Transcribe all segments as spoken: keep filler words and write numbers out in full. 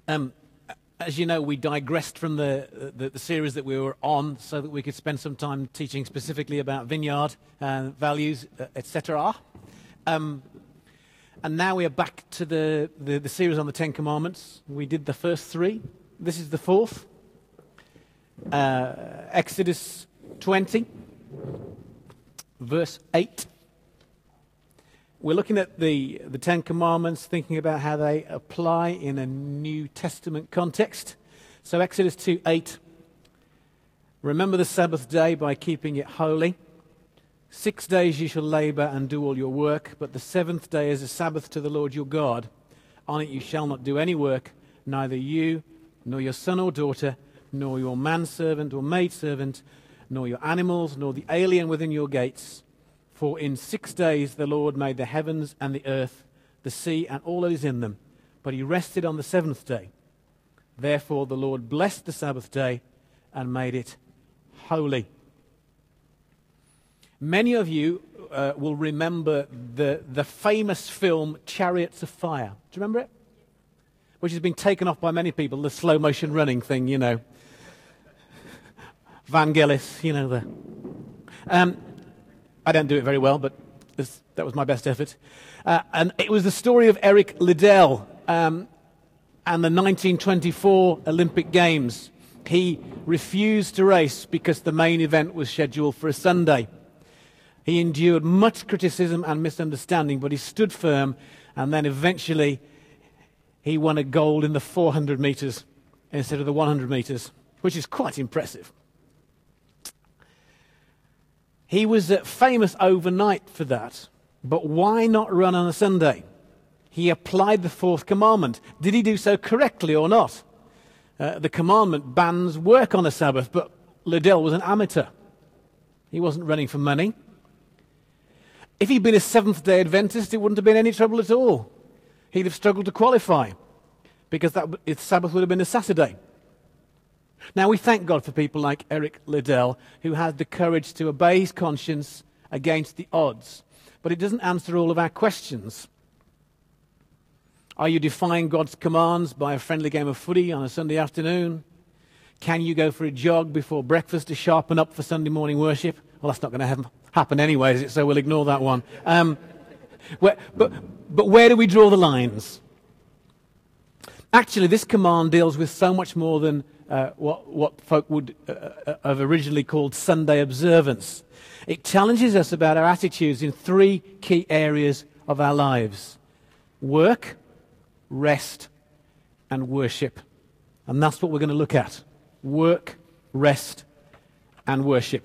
Um, as you know, we digressed from the, the the series that we were on so that we could spend some time teaching specifically about vineyard and values, uh, et cetera. Um, and now we are back to the, the, the series on the Ten Commandments. We did the first three. This is the fourth. Uh, Exodus twenty, verse eight. We're looking at the, the Ten Commandments, thinking about how they apply in a New Testament context. So Exodus two eight, remember the Sabbath day by keeping it holy. Six days you shall labor and do all your work, but the seventh day is a Sabbath to the Lord your God. On it you shall not do any work, neither you, nor your son or daughter, nor your manservant or maidservant, nor your animals, nor the alien within your gates. For in six days the Lord made the heavens and the earth, the sea and all that is in them. But he rested on the seventh day. Therefore the Lord blessed the Sabbath day and made it holy. Many of you uh, will remember the, the famous film Chariots of Fire. Do you remember it? Which has been taken off by many people, the slow motion running thing, you know. Vangelis, you know the... Um, I don't do it very well, but this, that was my best effort. Uh, and it was the story of Eric Liddell um, and the nineteen twenty-four Olympic Games. He refused to race because the main event was scheduled for a Sunday. He endured much criticism and misunderstanding, but he stood firm, and then eventually he won a gold in the four hundred meters instead of the one hundred meters, which is quite impressive. He was uh, famous overnight for that, but why not run on a Sunday? He applied the fourth commandment. Did he do so correctly or not? Uh, the commandment bans work on a Sabbath, but Liddell was an amateur. He wasn't running for money. If he'd been a Seventh-day Adventist, it wouldn't have been any trouble at all. He'd have struggled to qualify, because that, his Sabbath would have been a Saturday. Now, we thank God for people like Eric Liddell, who had the courage to obey his conscience against the odds. But it doesn't answer all of our questions. Are you defying God's commands by a friendly game of footy on a Sunday afternoon? Can you go for a jog before breakfast to sharpen up for Sunday morning worship? Well, that's not going to have, happen anyway, is it? So we'll ignore that one. Um, where, but, but where do we draw the lines? Actually, this command deals with so much more than Uh, what, what folk would uh, uh, have originally called Sunday observance. It challenges us about our attitudes in three key areas of our lives: work, rest, and worship. And that's what we're going to look at. Work, rest, and worship.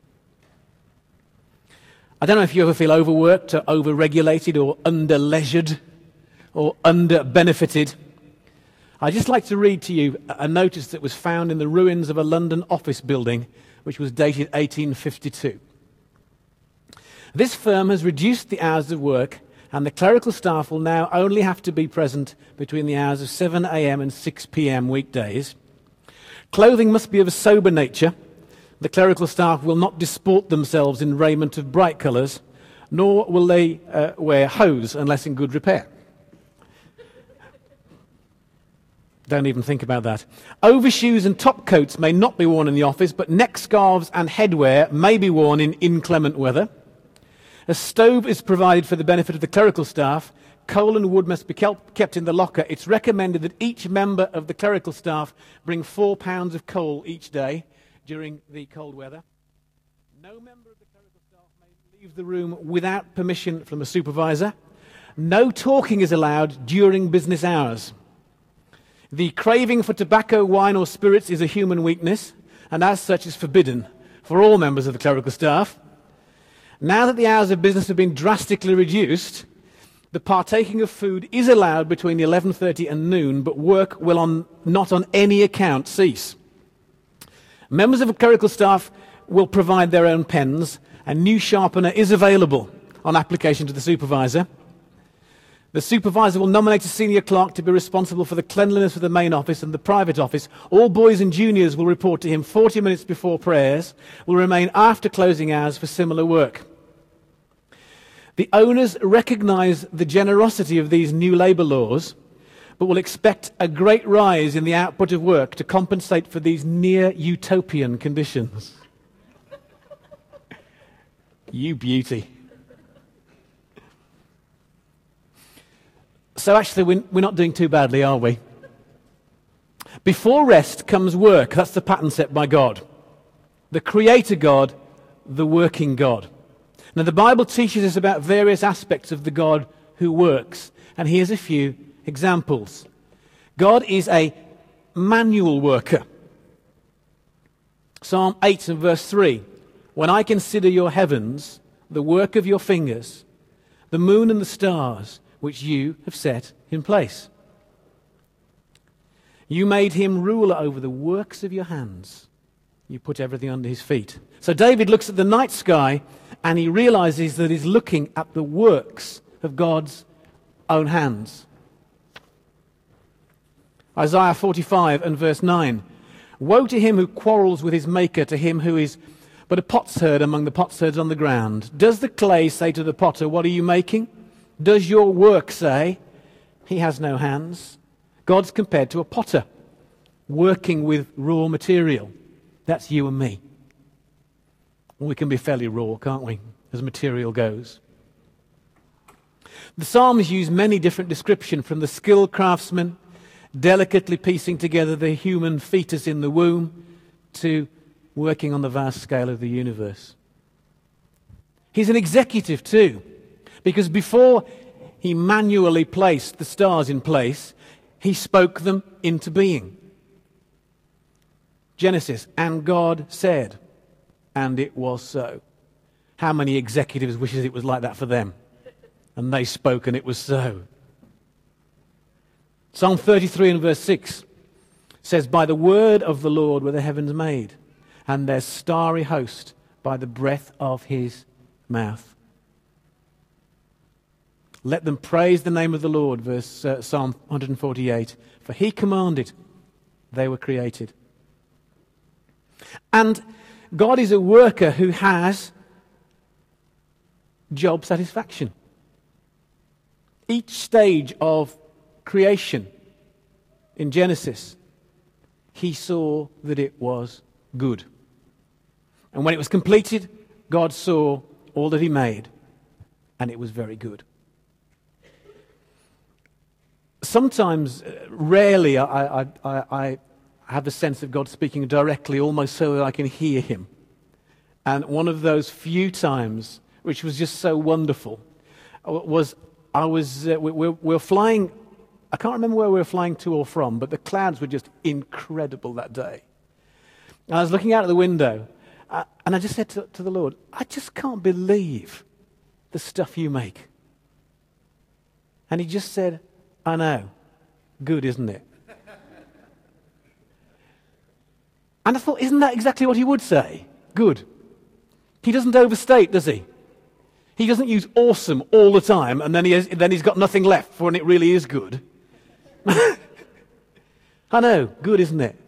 I don't know if you ever feel overworked or over-regulated or under-leisured or under-benefited. I'd just like to read to you a notice that was found in the ruins of a London office building, which was dated eighteen fifty-two. This firm has reduced the hours of work, and the clerical staff will now only have to be present between the hours of seven a.m. and six p.m. weekdays. Clothing must be of a sober nature. The clerical staff will not disport themselves in raiment of bright colours, nor will they uh, wear hose unless in good repair. Don't even think about that. Overshoes and top coats may not be worn in the office, but neck scarves and headwear may be worn in inclement weather. A stove is provided for the benefit of the clerical staff. Coal and wood must be kept in the locker. It's recommended that each member of the clerical staff bring four pounds of coal each day during the cold weather. No member of the clerical staff may leave the room without permission from a supervisor. No talking is allowed during business hours. The craving for tobacco, wine, or spirits is a human weakness, and as such is forbidden for all members of the clerical staff. Now that the hours of business have been drastically reduced, the partaking of food is allowed between eleven thirty and noon, but work will on, not on any account cease. Members of the clerical staff will provide their own pens, and new sharpener is available on application to the supervisor. The supervisor will nominate a senior clerk to be responsible for the cleanliness of the main office and the private office. All boys and juniors will report to him forty minutes before prayers, will remain after closing hours for similar work. The owners recognise the generosity of these new labour laws, but will expect a great rise in the output of work to compensate for these near utopian conditions. You beauty. So actually, we're not doing too badly, are we? Before rest comes work. That's the pattern set by God. The Creator God, the working God. Now, the Bible teaches us about various aspects of the God who works. And here's a few examples. God is a manual worker. Psalm eight and verse three. When I consider your heavens, the work of your fingers, the moon and the stars, which you have set in place. You made him ruler over the works of your hands. You put everything under his feet. So David looks at the night sky and he realizes that he's looking at the works of God's own hands. Isaiah forty-five and verse nine. Woe to him who quarrels with his maker, to him who is but a potsherd among the potsherds on the ground. Does the clay say to the potter, what are you making? Does your work say, he has no hands? God's compared to a potter, working with raw material. That's you and me. We can be fairly raw, can't we, as material goes. The Psalms use many different descriptions, from the skilled craftsman, delicately piecing together the human fetus in the womb, to working on the vast scale of the universe. He's an executive too, because before he manually placed the stars in place, he spoke them into being. Genesis, and God said, and it was so. How many executives wishes it was like that for them? And they spoke and it was so. Psalm thirty-three and verse six says, by the word of the Lord were the heavens made, and their starry host by the breath of his mouth. Let them praise the name of the Lord, verse uh, Psalm one forty-eight. For he commanded, they were created. And God is a worker who has job satisfaction. Each stage of creation in Genesis, he saw that it was good. And when it was completed, God saw all that he made, and it was very good. Sometimes, uh, rarely, I, I, I, I have the sense of God speaking directly, almost so that I can hear him. And one of those few times, which was just so wonderful, was I was uh, we, we, we were flying. I can't remember where we were flying to or from, but the clouds were just incredible that day. And I was looking out of the window, uh, and I just said to, to the Lord, I just can't believe the stuff you make. And he just said, I know. Good, isn't it? And I thought, isn't that exactly what he would say? Good. He doesn't overstate, does he? He doesn't use awesome all the time, and then, he has, then he's got nothing left for when it really is good. I know. Good, isn't it?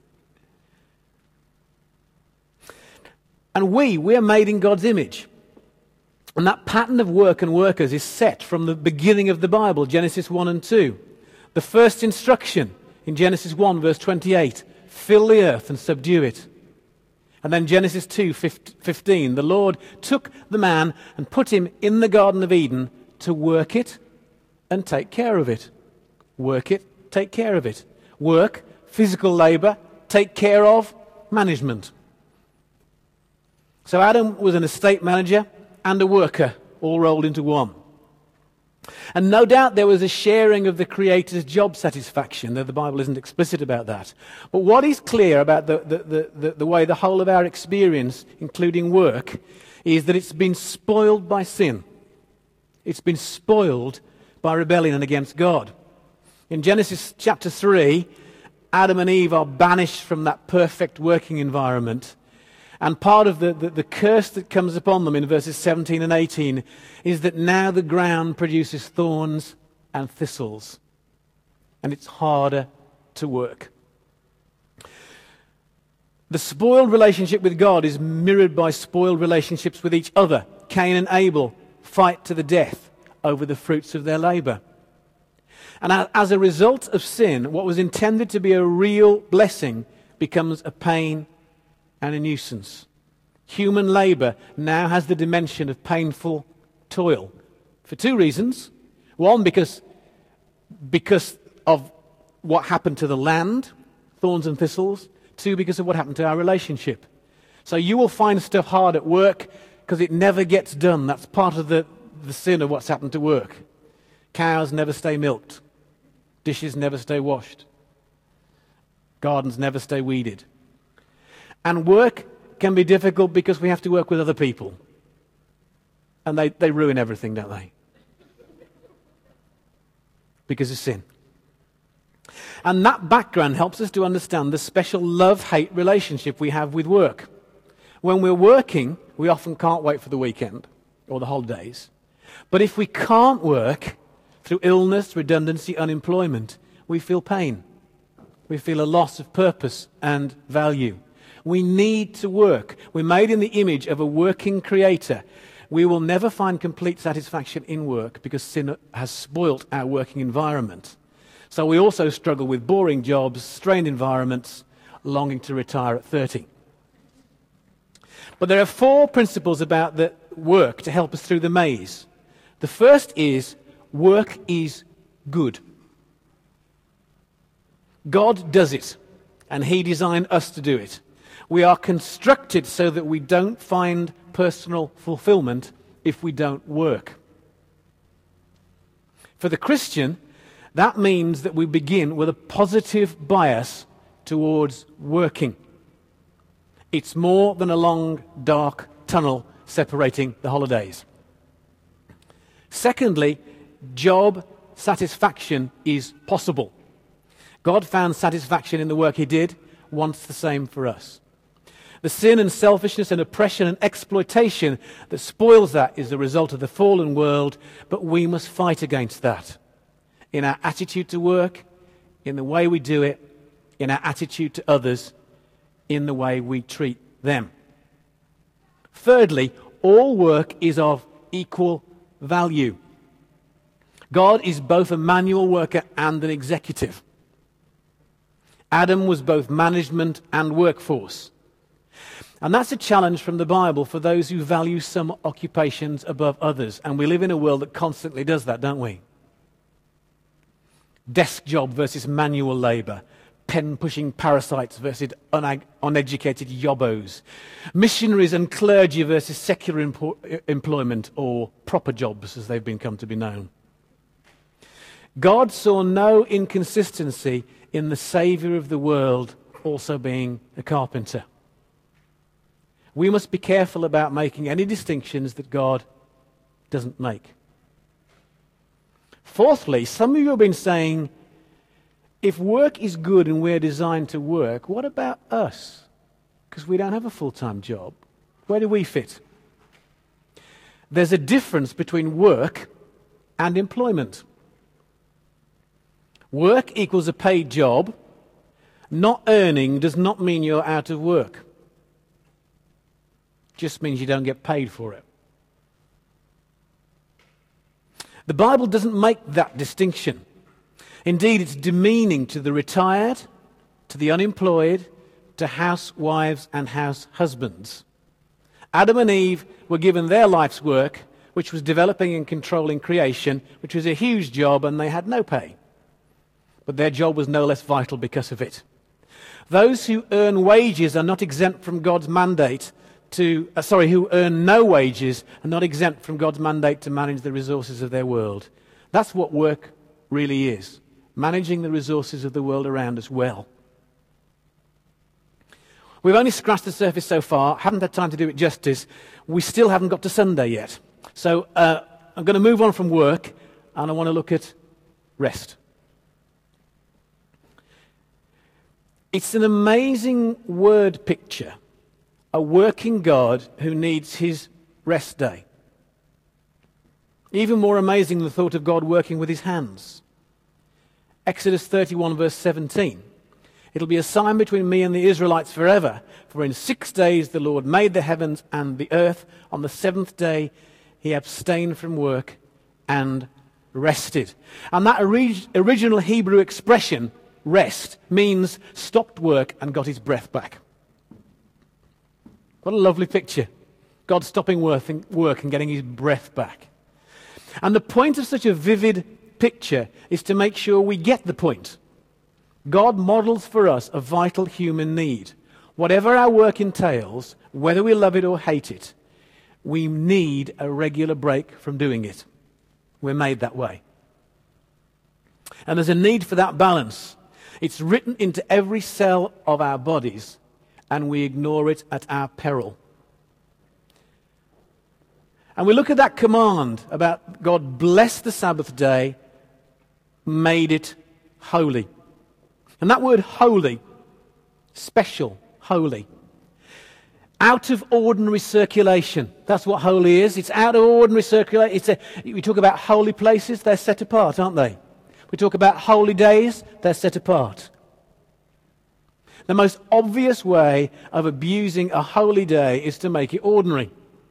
And we, we're made in God's image. And that pattern of work and workers is set from the beginning of the Bible, Genesis one and two. The first instruction in Genesis one, verse twenty-eight, fill the earth and subdue it. And then Genesis two fifteen, the Lord took the man and put him in the Garden of Eden to work it and take care of it. Work it, take care of it. Work, physical labor, take care of, management. So Adam was an estate manager and a worker, all rolled into one. And no doubt there was a sharing of the Creator's job satisfaction, though the Bible isn't explicit about that. But what is clear about the, the, the, the, the way the whole of our experience, including work, is that it's been spoiled by sin. It's been spoiled by rebellion against God. In Genesis chapter three, Adam and Eve are banished from that perfect working environment. And part of the, the, the curse that comes upon them in verses seventeen and eighteen is that now the ground produces thorns and thistles. And it's harder to work. The spoiled relationship with God is mirrored by spoiled relationships with each other. Cain and Abel fight to the death over the fruits of their labor. And as a result of sin, what was intended to be a real blessing becomes a pain and a nuisance. Human labour now has the dimension of painful toil for two reasons. One, because, because of what happened to the land, thorns and thistles. Two, because of what happened to our relationship. So you will find stuff hard at work because it never gets done. That's part of the, the sin of what's happened to work. Cows never stay milked. Dishes never stay washed. Gardens never stay weeded. And work can be difficult because we have to work with other people. And they, they ruin everything, don't they? Because of sin. And that background helps us to understand the special love-hate relationship we have with work. When we're working, we often can't wait for the weekend or the holidays. But if we can't work, through illness, redundancy, unemployment, we feel pain. We feel a loss of purpose and value. We need to work. We're made in the image of a working creator. We will never find complete satisfaction in work because sin has spoilt our working environment. So we also struggle with boring jobs, strained environments, longing to retire at thirty. But there are four principles about the work to help us through the maze. The first is, work is good. God does it, and He designed us to do it. We are constructed so that we don't find personal fulfillment if we don't work. For the Christian, that means that we begin with a positive bias towards working. It's more than a long, dark tunnel separating the holidays. Secondly, job satisfaction is possible. God found satisfaction in the work He did, wants the same for us. The sin and selfishness and oppression and exploitation that spoils that is the result of the fallen world, but we must fight against that. In our attitude to work, in the way we do it, in our attitude to others, in the way we treat them. Thirdly, all work is of equal value. God is both a manual worker and an executive. Adam was both management and workforce. And that's a challenge from the Bible for those who value some occupations above others. And we live in a world that constantly does that, don't we? Desk job versus manual labour. Pen-pushing parasites versus un- uneducated yobbos. Missionaries and clergy versus secular empo- employment, or proper jobs as they've been come to be known. God saw no inconsistency in the Saviour of the world also being a carpenter. We must be careful about making any distinctions that God doesn't make. Fourthly, some of you have been saying, if work is good and we're designed to work, what about us? Because we don't have a full-time job. Where do we fit? There's a difference between work and employment. Work equals a paid job. Not earning does not mean you're out of work. Just means you don't get paid for it. The Bible doesn't make that distinction. Indeed, it's demeaning to the retired, to the unemployed, to housewives and house husbands. Adam and Eve were given their life's work, which was developing and controlling creation, which was a huge job, and they had no pay. But their job was no less vital because of it. Those who earn wages are not exempt from God's mandate to, uh, sorry, who earn no wages are not exempt from God's mandate to manage the resources of their world. That's what work really is. Managing the resources of the world around us well. We've only scratched the surface so far, haven't had time to do it justice. We still haven't got to Sunday yet. So uh, I'm going to move on from work, and I want to look at rest. It's an amazing word picture, a working God who needs his rest day. Even more amazing the thought of God working with his hands. Exodus thirty-one verse seventeen. It'll be a sign between me and the Israelites forever, for in six days the Lord made the heavens and the earth. On the seventh day he abstained from work and rested. And that orig- original Hebrew expression, rest, means stopped work and got his breath back. What a lovely picture. God stopping work and getting his breath back. And the point of such a vivid picture is to make sure we get the point. God models for us a vital human need. Whatever our work entails, whether we love it or hate it, we need a regular break from doing it. We're made that way. And there's a need for that balance. It's written into every cell of our bodies, and we ignore it at our peril. And we look at that command about God blessed the Sabbath day, made it holy. And that word holy, special, holy, out of ordinary circulation. That's what holy is. It's out of ordinary circulation. It's a, we talk about holy places, they're set apart, aren't they? We talk about holy days, they're set apart. The most obvious way of abusing a holy day is to make it ordinary,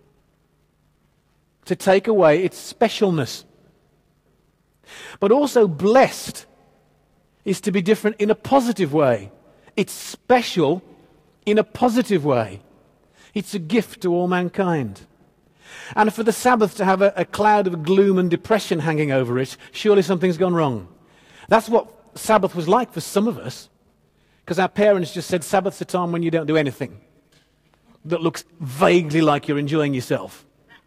to take away its specialness. But also blessed is to be different in a positive way. It's special in a positive way. It's a gift to all mankind. And for the Sabbath to have a, a cloud of gloom and depression hanging over it, surely something's gone wrong. That's what Sabbath was like for some of us, because our parents just said Sabbath's a time when you don't do anything that looks vaguely like you're enjoying yourself.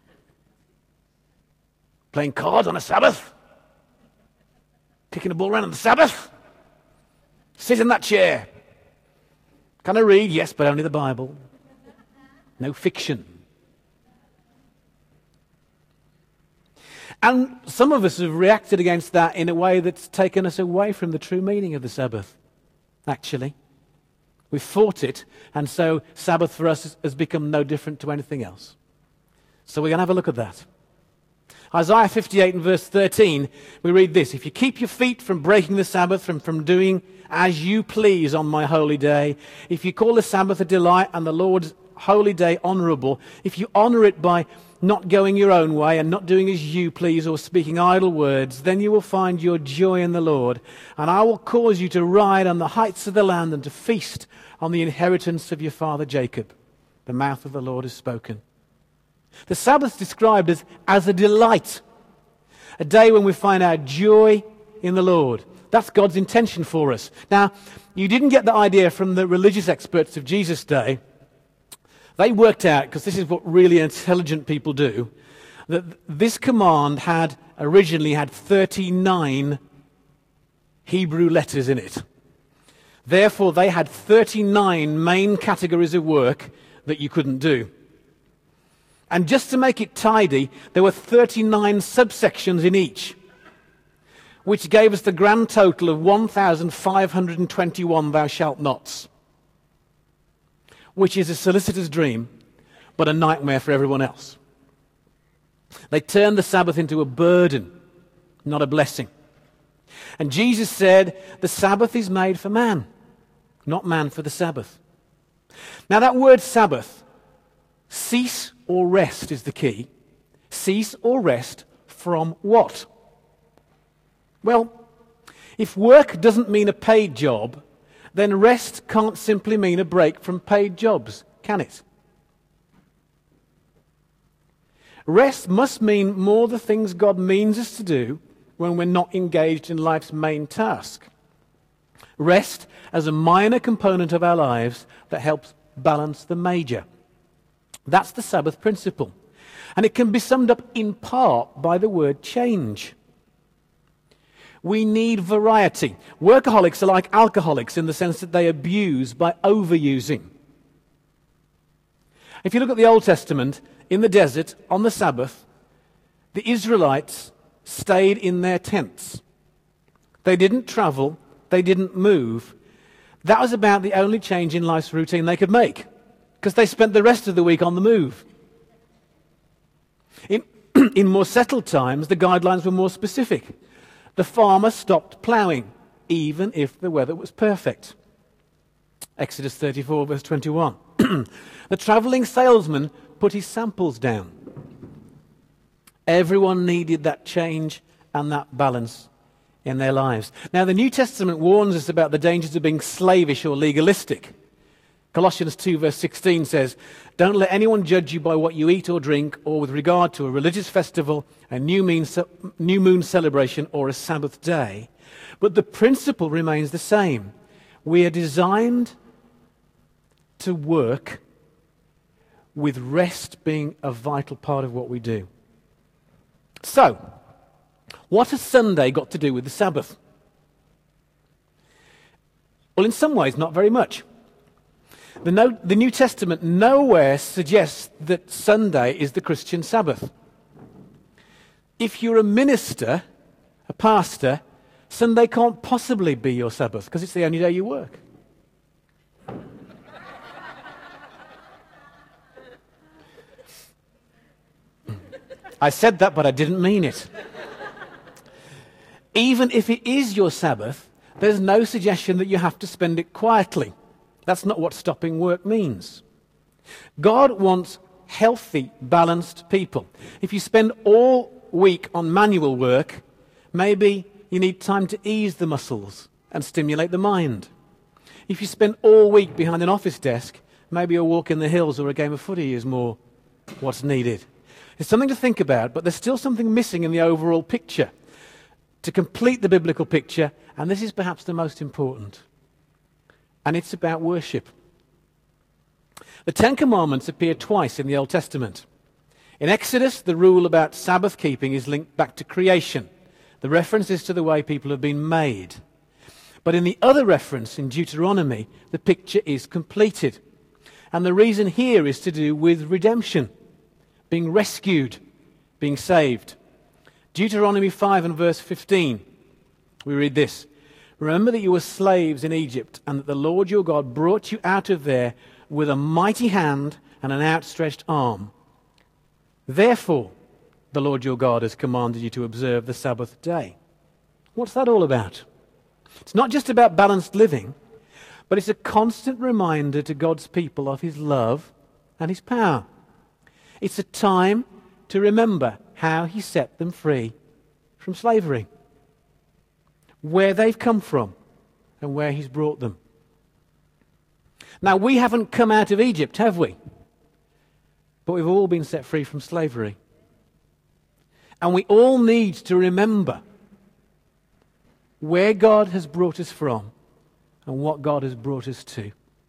Playing cards on a Sabbath? Kicking a ball around on the Sabbath? Sit in that chair. Can I read? Yes, but only the Bible. No fiction. And some of us have reacted against that in a way that's taken us away from the true meaning of the Sabbath, actually. We've fought it, and so Sabbath for us has become no different to anything else. So we're going to have a look at that. Isaiah fifty-eight and verse thirteen, we read this: if you keep your feet from breaking the Sabbath, from, from doing as you please on my holy day, if you call the Sabbath a delight and the Lord's holy day honorable, if you honor it by not going your own way and not doing as you please or speaking idle words, then you will find your joy in the Lord, and I will cause you to ride on the heights of the land and to feast on the inheritance of your father Jacob. The mouth of the Lord has spoken. The Sabbath is described as, as a delight, a day when we find our joy in the Lord. That's God's intention for us. Now, you didn't get the idea from the religious experts of Jesus' day. They worked out, because this is what really intelligent people do, that this command had originally had thirty-nine Hebrew letters in it. Therefore, they had thirty-nine main categories of work that you couldn't do. And just to make it tidy, there were thirty-nine subsections in each, which gave us the grand total of one thousand five hundred twenty-one thou shalt nots, which is a solicitor's dream, but a nightmare for everyone else. They turned the Sabbath into a burden, not a blessing. And Jesus said, the Sabbath is made for man, not man for the Sabbath. Now that word Sabbath, cease or rest is the key. Cease or rest from what? Well, if work doesn't mean a paid job, then rest can't simply mean a break from paid jobs, can it? Rest must mean more the things God means us to do when we're not engaged in life's main task. Rest as a minor component of our lives that helps balance the major. That's the Sabbath principle. And it can be summed up in part by the word change. We need variety. Workaholics are like alcoholics in the sense that they abuse by overusing. If you look at the Old Testament, in the desert, on the Sabbath, the Israelites stayed in their tents. They didn't travel. They didn't move. That was about the only change in life's routine they could make, because they spent the rest of the week on the move. In, in more settled times, the guidelines were more specific. The farmer stopped ploughing, even if the weather was perfect. Exodus thirty-four, verse twenty-one. The travelling salesman put his samples down. Everyone needed that change and that balance in their lives. Now, the New Testament warns us about the dangers of being slavish or legalistic. Colossians two verse sixteen says, "Don't let anyone judge you by what you eat or drink, or with regard to a religious festival, a new moon, new moon celebration, or a Sabbath day." But the principle remains the same. We are designed to work with rest being a vital part of what we do. So, what has Sunday got to do with the Sabbath? Well, in some ways, not very much. The, no, the New Testament nowhere suggests that Sunday is the Christian Sabbath. If you're a minister, a pastor, Sunday can't possibly be your Sabbath because it's the only day you work. I said that, but I didn't mean it. Even if it is your Sabbath, there's no suggestion that you have to spend it quietly. That's not what stopping work means. God wants healthy, balanced people. If you spend all week on manual work, maybe you need time to ease the muscles and stimulate the mind. If you spend all week behind an office desk, maybe a walk in the hills or a game of footy is more what's needed. It's something to think about, but there's still something missing in the overall picture to complete the biblical picture, and this is perhaps the most important. And it's about worship. The Ten Commandments appear twice in the Old Testament. In Exodus, the rule about Sabbath keeping is linked back to creation. The reference is to the way people have been made. But in the other reference, in Deuteronomy, the picture is completed. And the reason here is to do with redemption, being rescued, being saved. Deuteronomy five and verse fifteen, we read this: "Remember that you were slaves in Egypt, and that the Lord your God brought you out of there with a mighty hand and an outstretched arm. Therefore, the Lord your God has commanded you to observe the Sabbath day." What's that all about? It's not just about balanced living, but it's a constant reminder to God's people of his love and his power. It's a time to remember how he set them free from slavery, where they've come from, and where he's brought them. Now, we haven't come out of Egypt, have we? But we've all been set free from slavery. And we all need to remember where God has brought us from and what God has brought us to.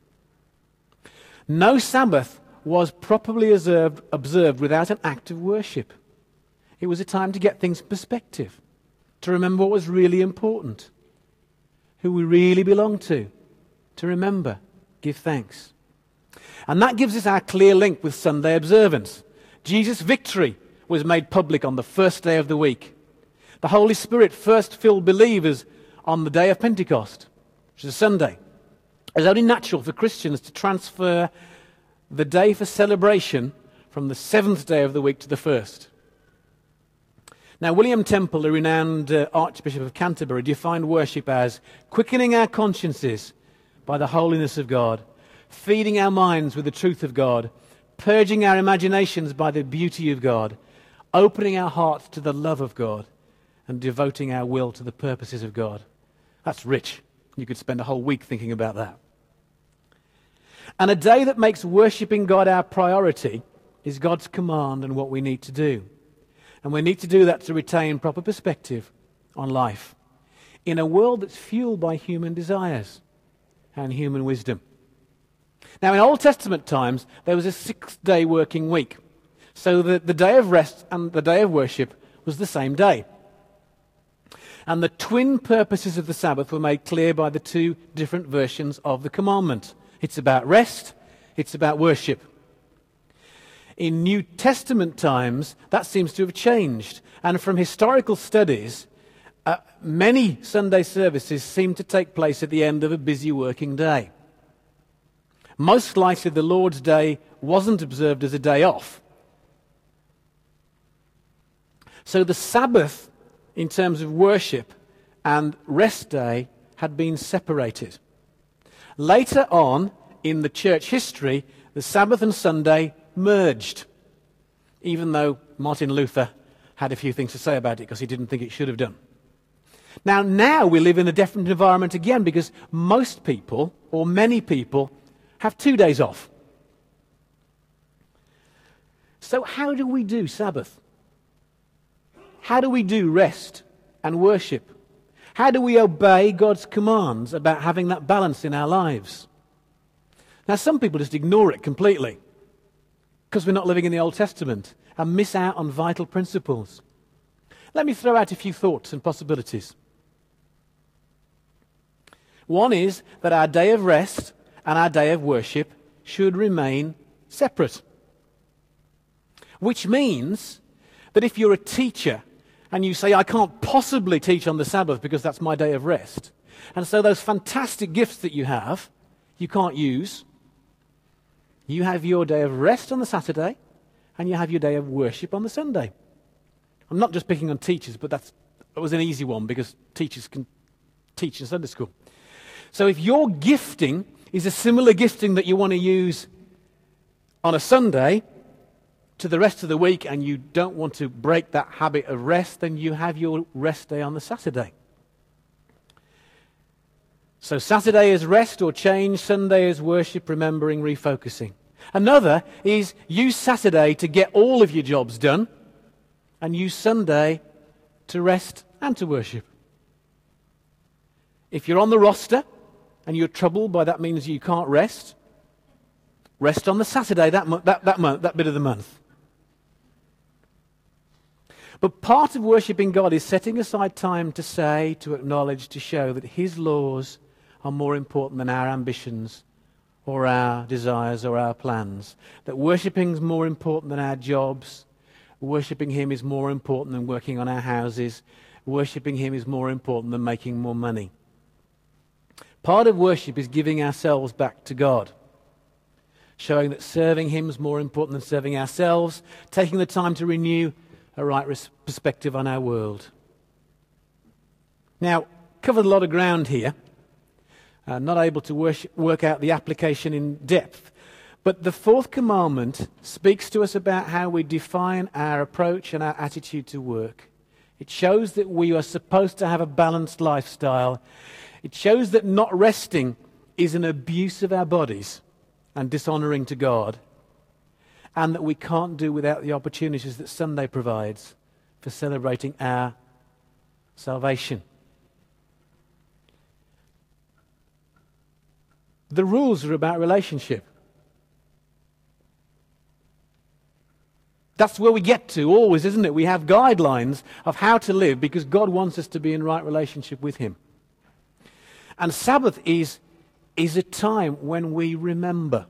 No Sabbath was properly observed, observed without an act of worship. It was a time to get things in perspective, to remember what was really important, who we really belong to, to remember, give thanks. And that gives us our clear link with Sunday observance. Jesus' victory was made public on the first day of the week. The Holy Spirit first filled believers on the day of Pentecost, which is a Sunday. It's only natural for Christians to transfer the day for celebration from the seventh day of the week to the first. Now, William Temple, the renowned uh, Archbishop of Canterbury, defined worship as quickening our consciences by the holiness of God, feeding our minds with the truth of God, purging our imaginations by the beauty of God, opening our hearts to the love of God, and devoting our will to the purposes of God. That's rich. You could spend a whole week thinking about that. And a day that makes worshipping God our priority is God's command and what we need to do. And we need to do that to retain proper perspective on life in a world that's fueled by human desires and human wisdom. Now, in Old Testament times, there was a six-day working week. So the, the day of rest and the day of worship was the same day. And the twin purposes of the Sabbath were made clear by the two different versions of the commandment. It's about rest, it's about worship. In New Testament times, that seems to have changed. And from historical studies, uh, many Sunday services seem to take place at the end of a busy working day. Most likely the Lord's Day wasn't observed as a day off. So the Sabbath, in terms of worship, and rest day had been separated. Later on in the church history, the Sabbath and Sunday merged, even though Martin Luther had a few things to say about it because he didn't think it should have done. Now, now we live in a different environment again because most people, or many people, have two days off. So how do we do Sabbath? How do we do rest and worship? How do we obey God's commands about having that balance in our lives? Now, some people just ignore it completely because we're not living in the Old Testament and miss out on vital principles. Let me throw out a few thoughts and possibilities. One is that our day of rest and our day of worship should remain separate. Which means that if you're a teacher and you say, I can't possibly teach on the Sabbath because that's my day of rest, and so those fantastic gifts that you have, you can't use, you have your day of rest on the Saturday and you have your day of worship on the Sunday. I'm not just picking on teachers, but that's, that was an easy one because teachers can teach in Sunday school. So if your gifting is a similar gifting that you want to use on a Sunday to the rest of the week and you don't want to break that habit of rest, then you have your rest day on the Saturday. So Saturday is rest or change, Sunday is worship, remembering, refocusing. Another is use Saturday to get all of your jobs done and use Sunday to rest and to worship. If you're on the roster and you're troubled by that means you can't rest, rest on the Saturday that, mo- that, that month, that bit of the month. But part of worshipping God is setting aside time to say, to acknowledge, to show that His laws are more important than our ambitions or our desires or our plans. That worshipping is more important than our jobs. Worshipping Him is more important than working on our houses. Worshipping Him is more important than making more money. Part of worship is giving ourselves back to God. Showing that serving Him is more important than serving ourselves. Taking the time to renew a right res- perspective on our world. Now, covered a lot of ground here. Uh, not able to worship, work out the application in depth. But the fourth commandment speaks to us about how we define our approach and our attitude to work. It shows that we are supposed to have a balanced lifestyle. It shows that not resting is an abuse of our bodies and dishonoring to God. And that we can't do without the opportunities that Sunday provides for celebrating our salvation. The rules are about relationship. That's where we get to always, isn't it? We have guidelines of how to live because God wants us to be in right relationship with Him. And Sabbath is, is a time when we remember.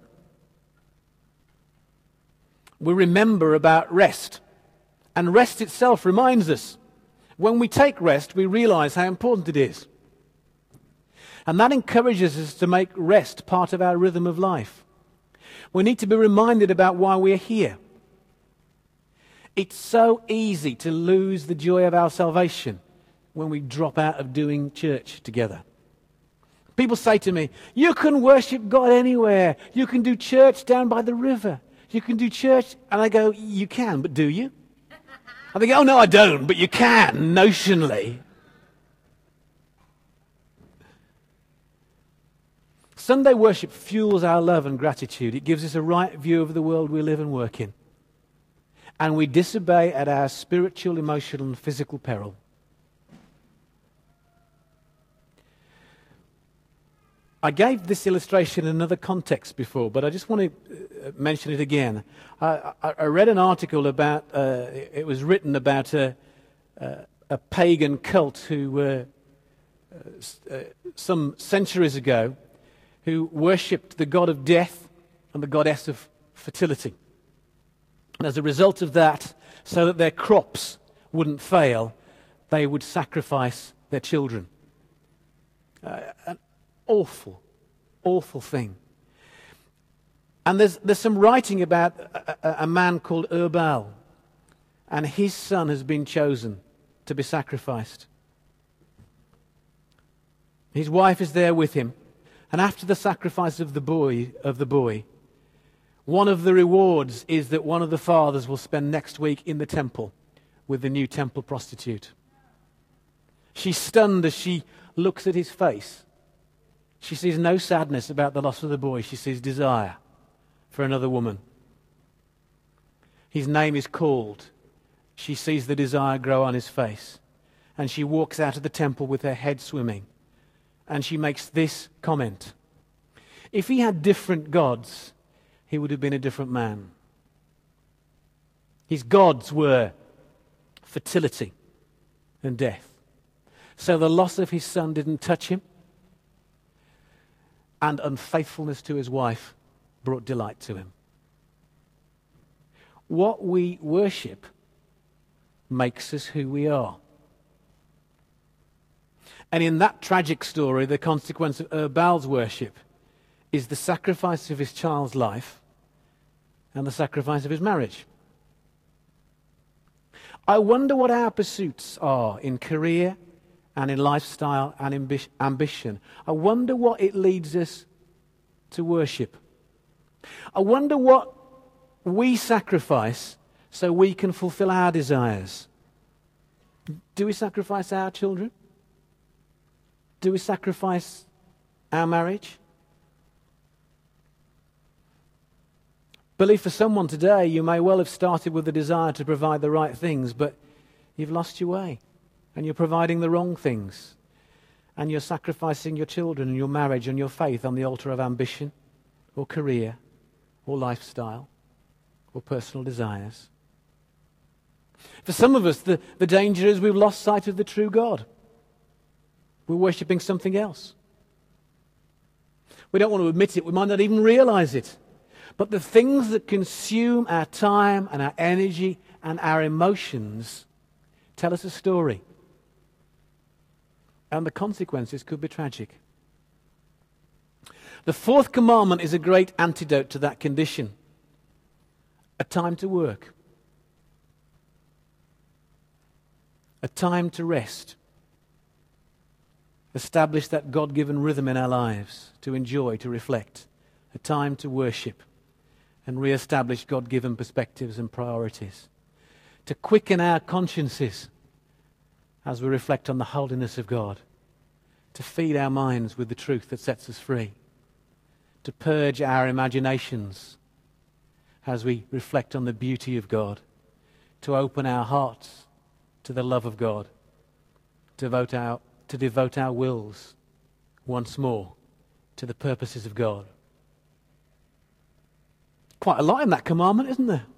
We remember about rest. And rest itself reminds us. When we take rest, we realize how important it is. And that encourages us to make rest part of our rhythm of life. We need to be reminded about why we're here. It's so easy to lose the joy of our salvation when we drop out of doing church together. People say to me, you can worship God anywhere. You can do church down by the river. You can do church. And I go, you can, but do you? And they go, oh no, I don't, but you can, notionally. Sunday worship fuels our love and gratitude. It gives us a right view of the world we live and work in. And we disobey at our spiritual, emotional, and physical peril. I gave this illustration in another context before, but I just want to mention it again. I, I, I read an article about, uh, it was written about a, a, a pagan cult who, uh, uh, some centuries ago, who worshipped the god of death and the goddess of fertility. And as a result of that, so that their crops wouldn't fail, they would sacrifice their children. Uh, an awful, awful thing. And there's, there's some writing about a, a, a man called Erbal, and his son has been chosen to be sacrificed. His wife is there with him. And after the sacrifice of the boy, of the boy, one of the rewards is that one of the fathers will spend next week in the temple with the new temple prostitute. She's stunned as she looks at his face. She sees no sadness about the loss of the boy. She sees desire for another woman. His name is called. She sees the desire grow on his face. And she walks out of the temple with her head swimming. And she makes this comment. If he had different gods, he would have been a different man. His gods were fertility and death. So the loss of his son didn't touch him. And unfaithfulness to his wife brought delight to him. What we worship makes us who we are. And in that tragic story, the consequence of Erbal's worship is the sacrifice of his child's life and the sacrifice of his marriage. I wonder what our pursuits are in career and in lifestyle and ambi- ambition. I wonder what it leads us to worship. I wonder what we sacrifice so we can fulfill our desires. Do we sacrifice our children? Do we sacrifice our marriage? Believe for someone today, you may well have started with the desire to provide the right things, but you've lost your way. And you're providing the wrong things. And you're sacrificing your children and your marriage and your faith on the altar of ambition or career or lifestyle or personal desires. For some of us, the, the danger is we've lost sight of the true God. We're worshipping something else. We don't want to admit it. We might not even realize it. But the things that consume our time and our energy and our emotions tell us a story. And the consequences could be tragic. The fourth commandment is a great antidote to that condition. A time to work. A time to rest. Establish that God-given rhythm in our lives to enjoy, to reflect. A time to worship and re-establish God-given perspectives and priorities. To quicken our consciences as we reflect on the holiness of God, to feed our minds with the truth that sets us free, to purge our imaginations as we reflect on the beauty of God, to open our hearts to the love of God, to devote our, to devote our wills once more to the purposes of God. Quite a lot in that commandment, isn't there?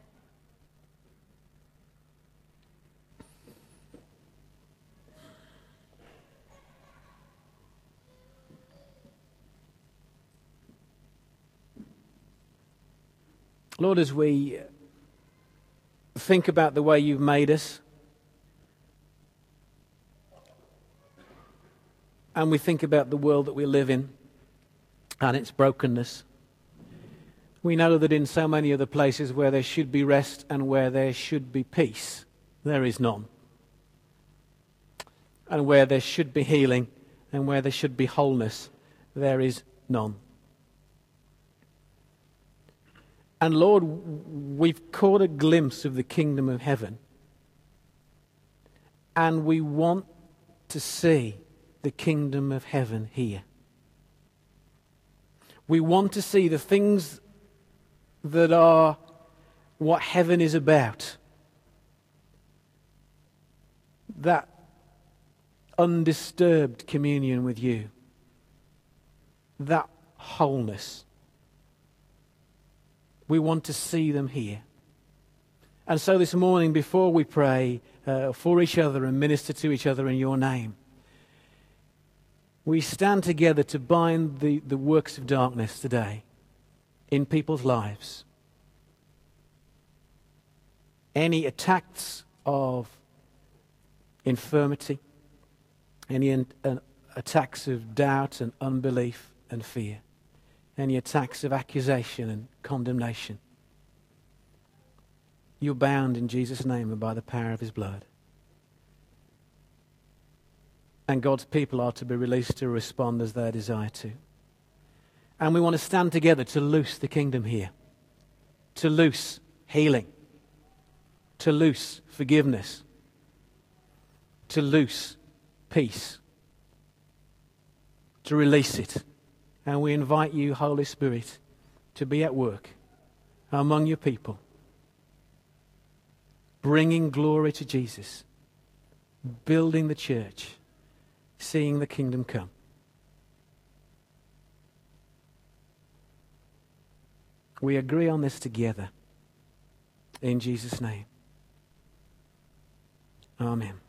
Lord, as we think about the way you've made us, and we think about the world that we live in and its brokenness, we know that in so many other places where there should be rest and where there should be peace, there is none. And where there should be healing and where there should be wholeness, there is none. And Lord, we've caught a glimpse of the kingdom of heaven. And we want to see the kingdom of heaven here. We want to see the things that are what heaven is about. That undisturbed communion with you. That wholeness. We want to see them here. And so this morning, before we pray uh, for each other and minister to each other in your name, we stand together to bind the, the works of darkness today in people's lives. Any attacks of infirmity, any an, an attacks of doubt and unbelief and fear, any attacks of accusation and condemnation, you're bound in Jesus' name and by the power of his blood. And God's people are to be released to respond as they desire to. And we want to stand together to loose the kingdom here, to loose healing, to loose forgiveness, to loose peace, to release it. And we invite you, Holy Spirit, to be at work among your people, bringing glory to Jesus, building the church, seeing the kingdom come. We agree on this together. In Jesus' name. Amen.